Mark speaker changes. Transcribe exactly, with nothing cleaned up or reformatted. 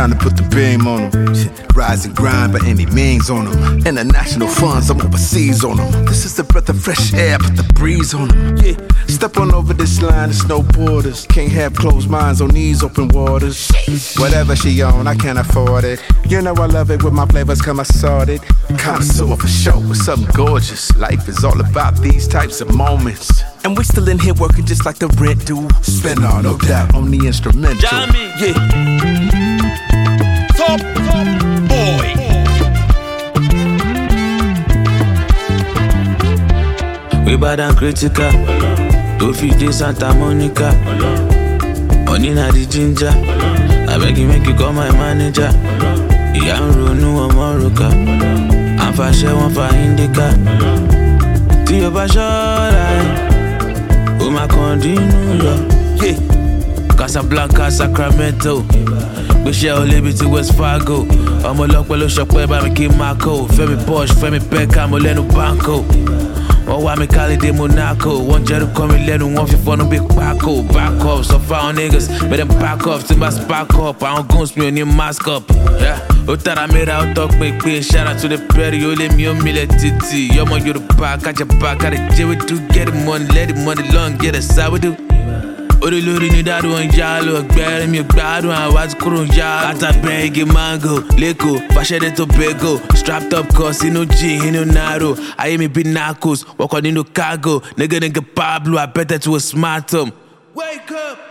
Speaker 1: time to put the beam on them. Rise and grind by any means on them. International funds, I'm overseas on them. This is the breath of fresh air, put the breeze on them. Yeah, step on over this line, there's no borders. Can't have closed minds on these open waters. Whatever she on, I can't afford it. You know I love it when my flavors come assorted. Connoisseur for show with something gorgeous. Life is all about these types of moments. And we still in here working just like the rent do. Spend all, no doubt, on the instrumental.
Speaker 2: Jamie.
Speaker 1: Yeah.
Speaker 2: Top, top boy.
Speaker 3: We bad and critical. Two feet in Santa Monica. Money na the ginger. I beg you make you call my manager. Yeah, I'm running one more roca. I'm for share one for indica. To your passion. Oh my continue, yeah. Casablanca, Sacramento. We share all live to West Fargo. I'm a lock well shop where by me King Marco. Femi Porsche, Femi Beckham, Oleno Banco. Oh, why me call it de Monaco? One jet to come in, let one for no big Paco. Back up, so far niggas, but them back off to my spark up. I don't go me on your mask up. Yeah. Utara made out talk me quick. Shout out to the Perry, you let me on me let titty. Yo, man, you the pack, catch your back, got a J with you, get the money, let the money long, get a side with you. Ori lori ni dadu on jalo, gbere mi gbadu an wa ti kuro jalo. Ata begi mango, leko, fashion to bego. Strapped up cause inu G, inu naro. Aye mi be knuckles, walk on inu cargo. Nigga nigga Pablo, I bet that you a smart um.
Speaker 2: Wake up.